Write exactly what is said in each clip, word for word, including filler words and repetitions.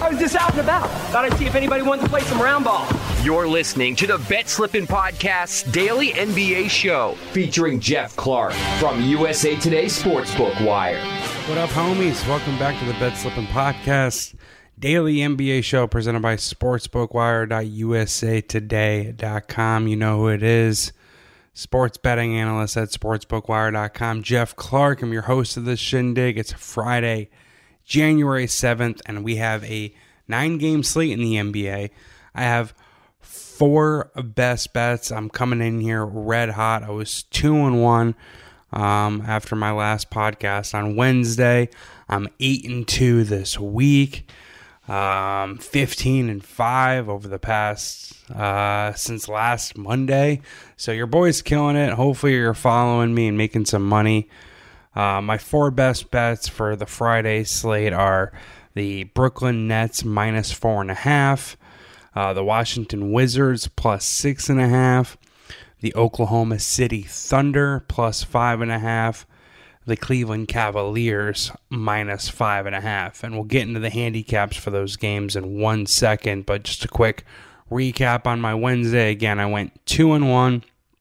I was just out and about. Thought I'd see if anybody wanted to play some round ball. You're listening to the Bet Slippin' Podcast's daily N B A show, featuring Jeff Clark from U S A Today Sportsbook Wire. What up, homies? Welcome back to the Bet Slippin' Podcast, daily N B A show presented by sportsbook wire dot u s a today dot com. You know who it is. Sports betting analyst at sportsbook wire dot com. Jeff Clark. I'm your host of this shindig. It's Friday, January seventh, and we have a nine-game slate in the N B A. I have four best bets. I'm coming in here red hot. I was two and one um, after my last podcast on Wednesday. I'm eight and two this week. Um, fifteen and five over the past uh, since last Monday. So your boy's killing it. Hopefully you're following me and making some money. Uh, my four best bets for the Friday slate are the Brooklyn Nets minus four and a half, uh, the Washington Wizards plus six and a half, the Oklahoma City Thunder plus five and a half, the Cleveland Cavaliers minus five and a half. And we'll get into the handicaps for those games in one second, but just a quick recap on my Wednesday. Again, I went two and one.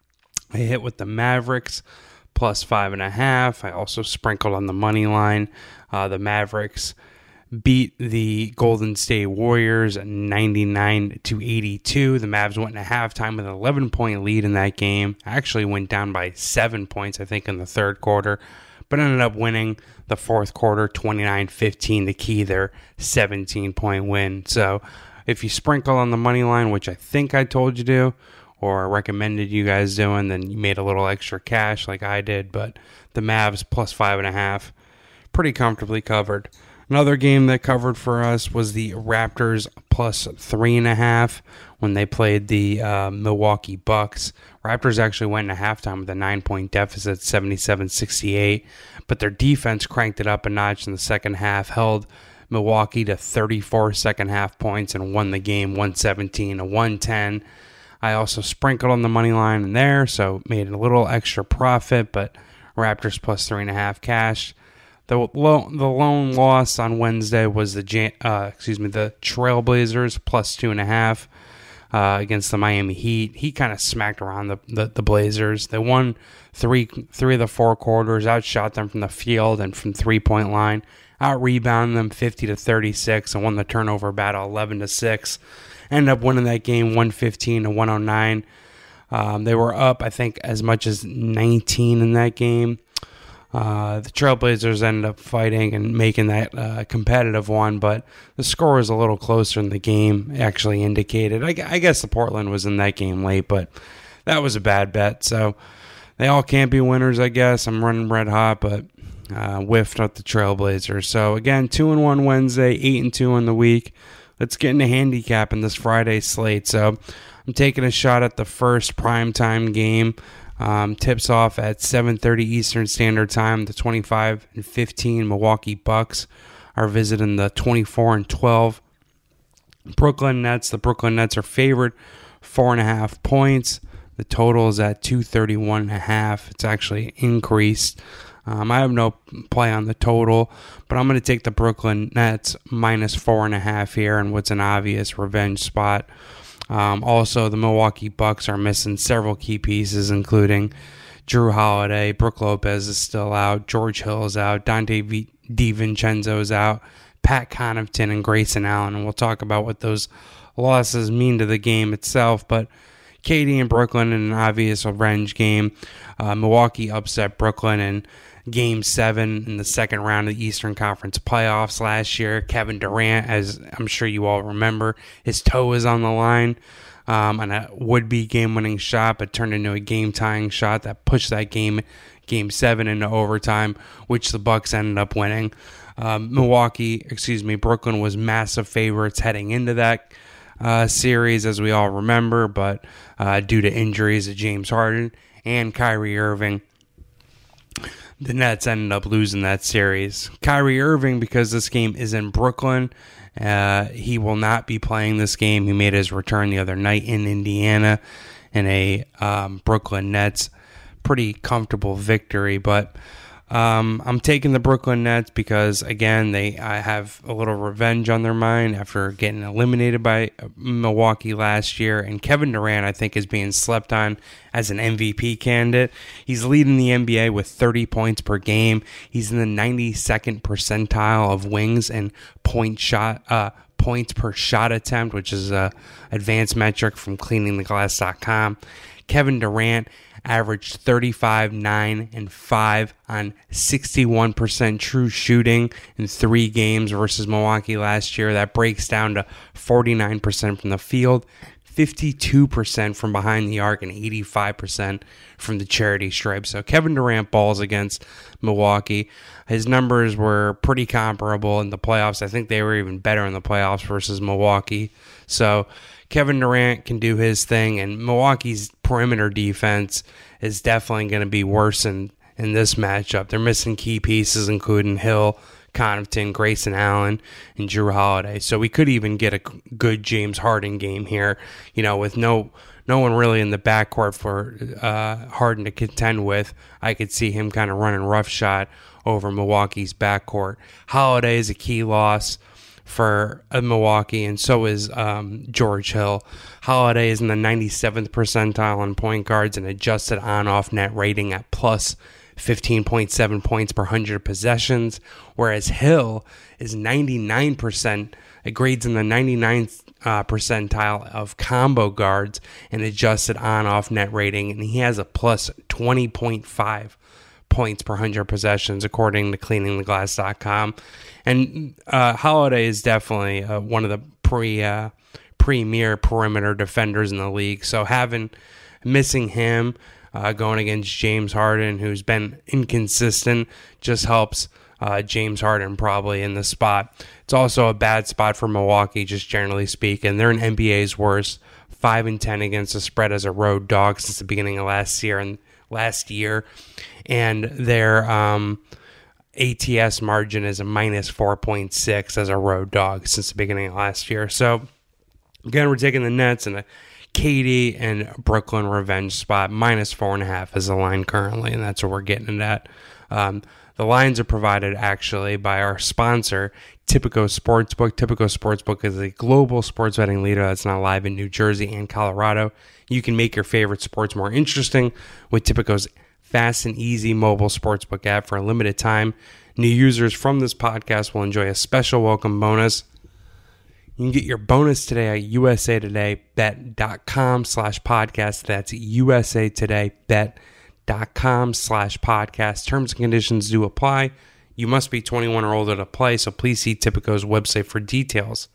I hit with the Mavericks plus five and a half. I also sprinkled on the money line. Uh, the Mavericks beat the Golden State Warriors ninety-nine to eighty-two. The Mavs went into halftime with an eleven-point lead in that game. Actually went down by seven points, I think, in the third quarter, but ended up winning the fourth quarter twenty-nine fifteen to key their seventeen-point win. So if you sprinkle on the money line, which I think I told you to, or recommended you guys doing, then you made a little extra cash like I did. But the Mavs plus five and a half, pretty comfortably covered. Another game that covered for us was the Raptors plus three and a half when they played the uh, Milwaukee Bucks. Raptors actually went into halftime with a nine-point deficit, seventy-seven sixty-eight, but their defense cranked it up a notch in the second half, held Milwaukee to thirty-four second half points, and won the game one seventeen to one ten. I also sprinkled on the money line in there, so made a little extra profit, but Raptors plus three and a half cash. The lo- the lone loss on Wednesday was the Jan- uh, excuse me the Trailblazers plus two and a half uh, against the Miami Heat. He kind of smacked around the, the, the Blazers. They won three three of the four quarters, outshot them from the field and from three point line, out rebounded them fifty to thirty-six, and won the turnover battle eleven to six. Ended up winning that game one fifteen to one oh nine. Um, they were up, I think, as much as nineteen in that game. Uh, the Trailblazers ended up fighting and making that uh, competitive one, but the score was a little closer in the game, actually indicated. I, I guess the Portland was in that game late, but that was a bad bet. So they all can't be winners, I guess. I'm running red hot, but uh, whiffed at the Trailblazers. So again, two and one Wednesday, eight and two in the week. Let's get into handicapping this Friday slate. So I'm taking a shot at the first primetime game. Um, tips off at seven thirty Eastern Standard Time. The twenty-five and fifteen Milwaukee Bucks are visiting the twenty-four and twelve Brooklyn Nets. The Brooklyn Nets are favored four and a half points. The total is at two thirty-one and a half. It's actually increased. Um, I have no play on the total, but I'm going to take the Brooklyn Nets minus four and a half here in what's an obvious revenge spot. Um, also, the Milwaukee Bucks are missing several key pieces, including Drew Holiday, Brook Lopez is still out, George Hill is out, Dante v- DiVincenzo is out, Pat Connaughton and Grayson Allen, and we'll talk about what those losses mean to the game itself. But K D and Brooklyn in an obvious revenge game. Uh, Milwaukee upset Brooklyn in Game seven in the second round of the Eastern Conference playoffs last year. Kevin Durant, as I'm sure you all remember, his toe was on the line um, on a would-be game-winning shot, but turned into a game-tying shot that pushed that game, Game seven, into overtime, which the Bucks ended up winning. Um, Milwaukee, excuse me, Brooklyn was massive favorites heading into that uh, series, as we all remember, but uh, due to injuries of James Harden and Kyrie Irving, the Nets ended up losing that series. Kyrie Irving, because this game is in Brooklyn, uh, he will not be playing this game. He made his return the other night in Indiana in a um, Brooklyn Nets pretty comfortable victory. But Um, I'm taking the Brooklyn Nets because, again, they I have a little revenge on their mind after getting eliminated by Milwaukee last year. And Kevin Durant, I think, is being slept on as an M V P candidate. He's leading the N B A with thirty points per game. He's in the ninety-second percentile of wings and point shot uh, points per shot attempt, which is a advanced metric from cleaning the glass dot com. Kevin Durant averaged thirty-five, nine, and five on sixty-one percent true shooting in three games versus Milwaukee last year. That breaks down to forty-nine percent from the field, fifty-two percent from behind the arc, and eighty-five percent from the charity stripe. So Kevin Durant balls against Milwaukee. His numbers were pretty comparable in the playoffs. I think they were even better in the playoffs versus Milwaukee. So Kevin Durant can do his thing, and Milwaukee's perimeter defense is definitely going to be worse in, in this matchup. They're missing key pieces, including Hill, Connaughton, Grayson Allen, and Jrue Holiday. So we could even get a good James Harden game here, you know, with no no one really in the backcourt for uh, Harden to contend with. I could see him kind of running roughshod over Milwaukee's backcourt. Holiday is a key loss for uh, Milwaukee, and so is um, George Hill. Holiday is in the ninety-seventh percentile on point guards and adjusted on-off net rating at plus fifteen point seven points per one hundred possessions, whereas Hill is ninety-nine percent, it grades in the ninety-ninth uh, percentile of combo guards and adjusted on-off net rating, and he has a plus twenty point five points per one hundred possessions, according to cleaning the glass dot com. And uh, Holiday is definitely uh, one of the pre uh, premier perimeter defenders in the league. So having missing him uh, going against James Harden, who's been inconsistent, just helps uh, James Harden probably in the spot. It's also a bad spot for Milwaukee, just generally speaking. They're in N B A's worst, five and ten against the spread as a road dog since the beginning of last year and last year, and their um, A T S margin is a minus four point six as a road dog since the beginning of last year. So again, we're taking the Nets and a K D and Brooklyn revenge spot. Minus four and a half is the line currently, and that's what we're getting it at. Um, the lines are provided actually by our sponsor, Tipico Sportsbook. Tipico Sportsbook is a global sports betting leader that's now live in New Jersey and Colorado. You can make your favorite sports more interesting with Tipico's fast and easy mobile sportsbook app. For a limited time, new users from this podcast will enjoy a special welcome bonus. You can get your bonus today at U S A Today Bet dot com slash podcast. That's U S A Today Bet dot com slash podcast. Terms and conditions do apply. You must be twenty-one or older to play, so please see Tipico's website for details.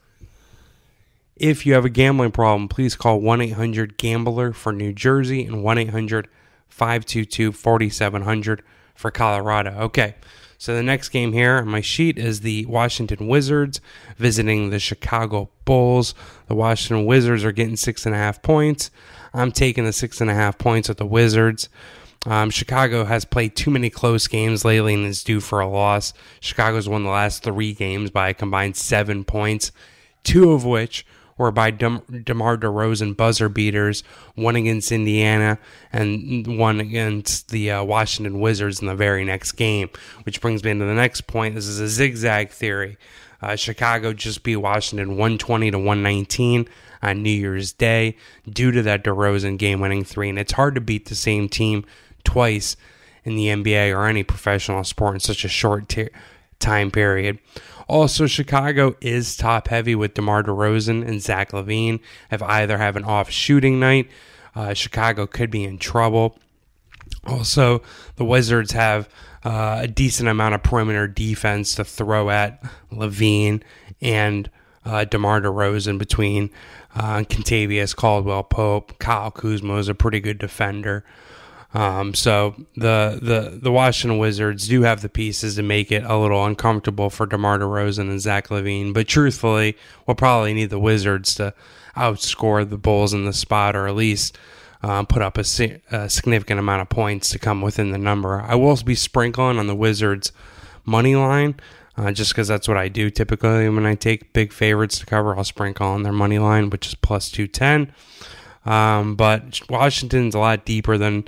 If you have a gambling problem, please call one eight hundred gambler for New Jersey and one eight hundred five two two four seven zero zero for Colorado. Okay, so the next game here on my sheet is the Washington Wizards visiting the Chicago Bulls. The Washington Wizards are getting six and a half points. I'm taking the six and a half points with the Wizards. Um, Chicago has played too many close games lately and is due for a loss. Chicago's won the last three games by a combined seven points, two of which were by De- DeMar DeRozan buzzer beaters, one against Indiana and one against the uh, Washington Wizards in the very next game, which brings me into the next point. This is a zigzag theory. Uh, Chicago just beat Washington one twenty to one nineteen on New Year's Day due to that DeRozan game-winning three, and it's hard to beat the same team twice in the N B A or any professional sport in such a short t- time period. Also, Chicago is top-heavy with DeMar DeRozan and Zach LaVine. If either have an off shooting night, uh, Chicago could be in trouble. Also, the Wizards have uh, a decent amount of perimeter defense to throw at LaVine and uh, DeMar DeRozan between uh, Kentavious Caldwell-Pope. Kyle Kuzma is a pretty good defender. Um, so the, the the Washington Wizards do have the pieces to make it a little uncomfortable for DeMar DeRozan and Zach LaVine, but truthfully, we'll probably need the Wizards to outscore the Bulls in the spot, or at least um, put up a, a significant amount of points to come within the number. I will be sprinkling on the Wizards money line, uh, just because that's what I do typically when I take big favorites to cover. I'll sprinkle on their money line, which is plus two ten. Um, but Washington's a lot deeper than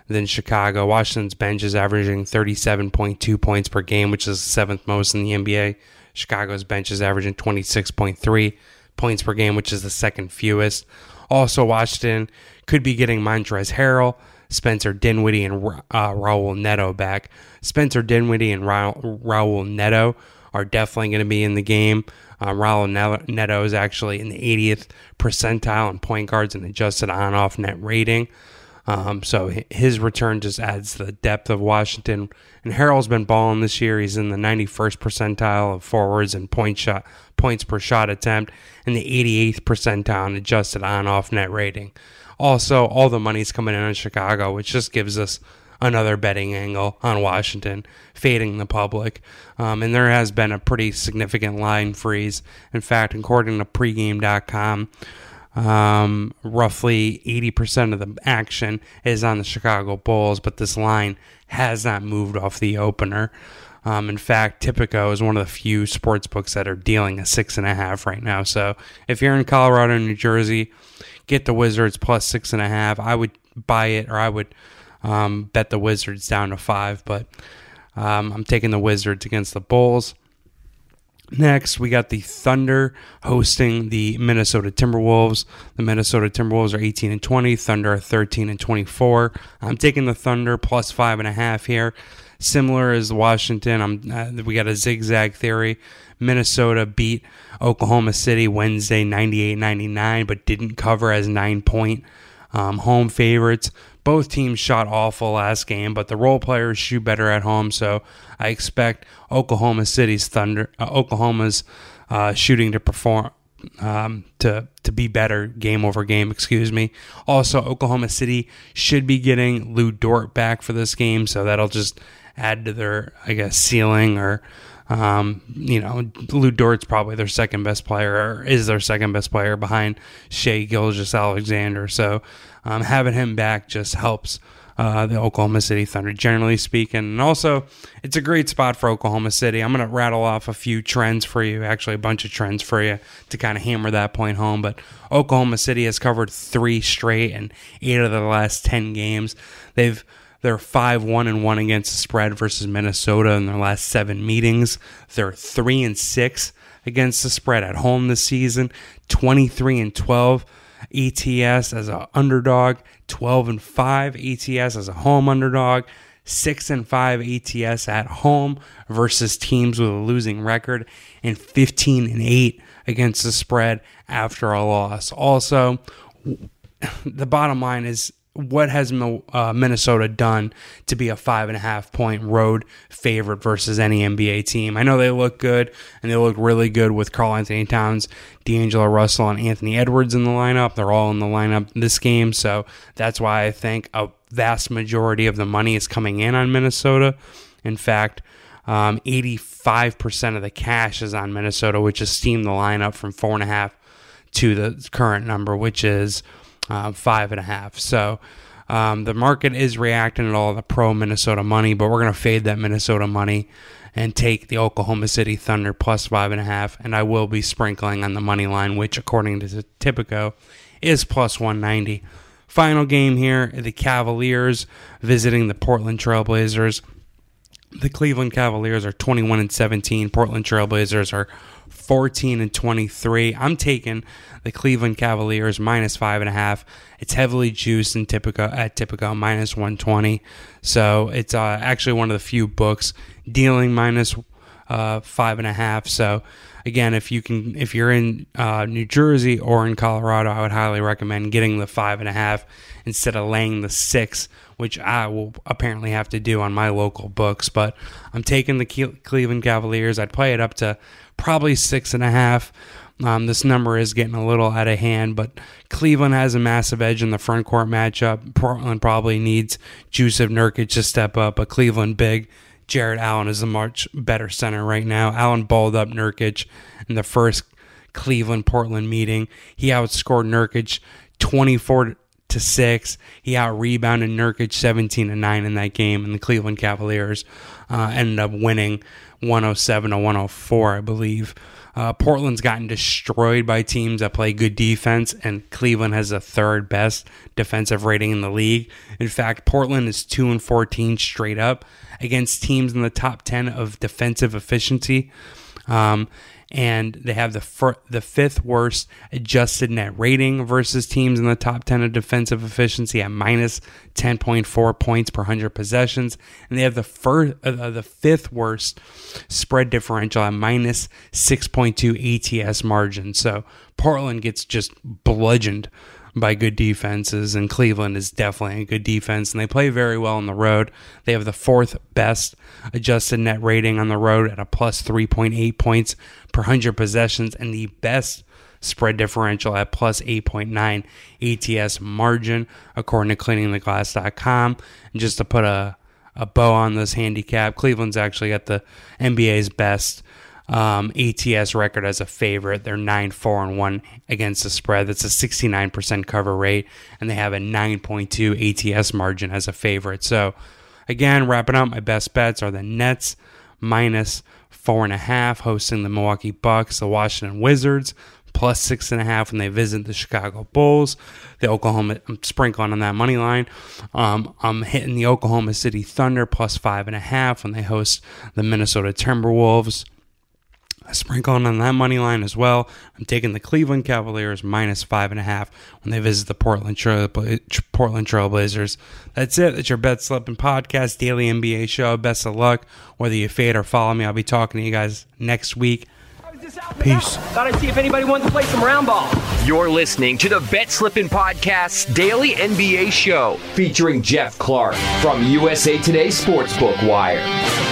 than Chicago. Washington's bench is averaging thirty-seven point two points per game, which is the seventh most in the N B A. Chicago's bench is averaging twenty-six point three points per game, which is the second fewest. Also, Washington could be getting Montrezl Harrell, Spencer Dinwiddie, and uh, Raul Neto back. Spencer Dinwiddie and Ra- Raul Neto are definitely going to be in the game. Um, Raul Neto is actually in the eightieth percentile in point guards and adjusted on-off net rating. Um, so his return just adds to the depth of Washington. And Harrell's been balling this year. He's in the ninety-first percentile of forwards and point shot points per shot attempt and the eighty-eighth percentile in adjusted on-off net rating. Also, all the money's coming in on Chicago, which just gives us another betting angle on Washington, fading the public. Um, and there has been a pretty significant line freeze. In fact, according to pregame dot com, um, roughly eighty percent of the action is on the Chicago Bulls, but this line has not moved off the opener. Um, in fact, Tipico is one of the few sports books that are dealing a six and a half right now. So if you're in Colorado and New Jersey, get the Wizards plus six and a half. I would buy it, or I would um, bet the Wizards down to five, but um, I'm taking the Wizards against the Bulls. Next, we got the Thunder hosting the Minnesota Timberwolves. The Minnesota Timberwolves are eighteen and twenty. Thunder are thirteen and twenty-four. I'm taking the Thunder plus five and a half here. Similar as Washington, I'm, uh, we got a zigzag theory. Minnesota beat Oklahoma City Wednesday ninety-eight ninety-nine, but didn't cover as nine-point um, home favorites. Both teams shot awful last game, but the role players shoot better at home, so I expect Oklahoma City's Thunder, uh, Oklahoma's uh, shooting to perform um, to to be better game over game. Excuse me. Also, Oklahoma City should be getting Lou Dort back for this game, so that'll just add to their, I guess, ceiling. Or um, you know, Lou Dort's probably their second best player, or is their second best player behind Shai Gilgeous-Alexander. So um, having him back just helps Uh, the Oklahoma City Thunder, generally speaking. And also, it's a great spot for Oklahoma City. I'm going to rattle off a few trends for you, actually a bunch of trends for you to kind of hammer that point home. But Oklahoma City has covered three straight and eight of the last ten games. They've They're five one and one against the spread versus Minnesota in their last seven meetings. They're three and six against the spread at home this season, twenty-three and twelve A T S as an underdog, twelve and five A T S as a home underdog, six and five A T S at home versus teams with a losing record, and fifteen and eight against the spread after a loss. Also, the bottom line is, what has uh, Minnesota done to be a five and a half point road favorite versus any N B A team? I know they look good, and they look really good with Karl Anthony Towns, D'Angelo Russell, and Anthony Edwards in the lineup. They're all in the lineup this game, so that's why I think a vast majority of the money is coming in on Minnesota. In fact, um, eighty-five percent of the cash is on Minnesota, which has steamed the lineup from four and a half to the current number, which is Uh, five and a half. So um, the market is reacting to all the pro Minnesota money, but we're going to fade that Minnesota money and take the Oklahoma City Thunder plus five and a half. And I will be sprinkling on the money line, which according to Tipico is plus one ninety. Final game here, the Cavaliers visiting the Portland Trailblazers. The Cleveland Cavaliers are twenty-one and seventeen. Portland Trailblazers are fourteen and twenty-three. I'm taking the Cleveland Cavaliers minus five and a half. It's heavily juiced in Tipico at Tipico minus one twenty. So it's uh, actually one of the few books dealing minus uh, five and a half. So again, if you can, if you're in uh, New Jersey or in Colorado, I would highly recommend getting the five and a half instead of laying the six, which I will apparently have to do on my local books. But I'm taking the Cleveland Cavaliers. I'd play it up to probably six and a half. Um, this number is getting a little out of hand, but Cleveland has a massive edge in the front court matchup. Portland probably needs Jusuf Nurkic to step up, but Cleveland big. Jared Allen is a much better center right now. Allen balled up Nurkic in the first Cleveland-Portland meeting. He outscored Nurkic twenty-four to six. He out-rebounded Nurkic seventeen to nine in that game, and the Cleveland Cavaliers uh, ended up winning one oh seven to one oh four, I believe. Uh, Portland's gotten destroyed by teams that play good defense, and Cleveland has the third best defensive rating in the league. In fact, Portland is two and fourteen straight up against teams in the top ten of defensive efficiency. Um, and they have the fir- the fifth worst adjusted net rating versus teams in the top ten of defensive efficiency at minus ten point four points per one hundred possessions, and they have the first, uh, the fifth worst spread differential at minus six point two A T S margin. So Portland gets just bludgeoned by good defenses, and Cleveland is definitely a good defense, and they play very well on the road. They have the fourth best adjusted net rating on the road at a plus three point eight points per one hundred possessions, and the best spread differential at plus eight point nine A T S margin, according to cleaning the glass dot com. And just to put a, a bow on this handicap, Cleveland's actually got the N B A's best Um, A T S record as a favorite. They're nine four and one against the spread. That's a sixty-nine percent cover rate, and they have a nine point two A T S margin as a favorite. So, again, wrapping up, my best bets are the Nets minus four and a half, hosting the Milwaukee Bucks, the Washington Wizards plus six and a half when they visit the Chicago Bulls. The Oklahoma, I'm sprinkling on that money line. Um, I'm hitting the Oklahoma City Thunder plus five and a half when they host the Minnesota Timberwolves. Sprinkling on that money line as well. I'm taking the Cleveland Cavaliers minus five and a half when they visit the Portland Trail Portland Trailblazers. That's it. That's your Bet Slippin' Podcast, daily N B A show. Best of luck. Whether you fade or follow me, I'll be talking to you guys next week. Peace. Thought I'd see if anybody wanted to play some round ball. You're listening to the Bet Slippin' Podcast daily N B A show featuring Jeff Clark from U S A Today Sportsbook Wire.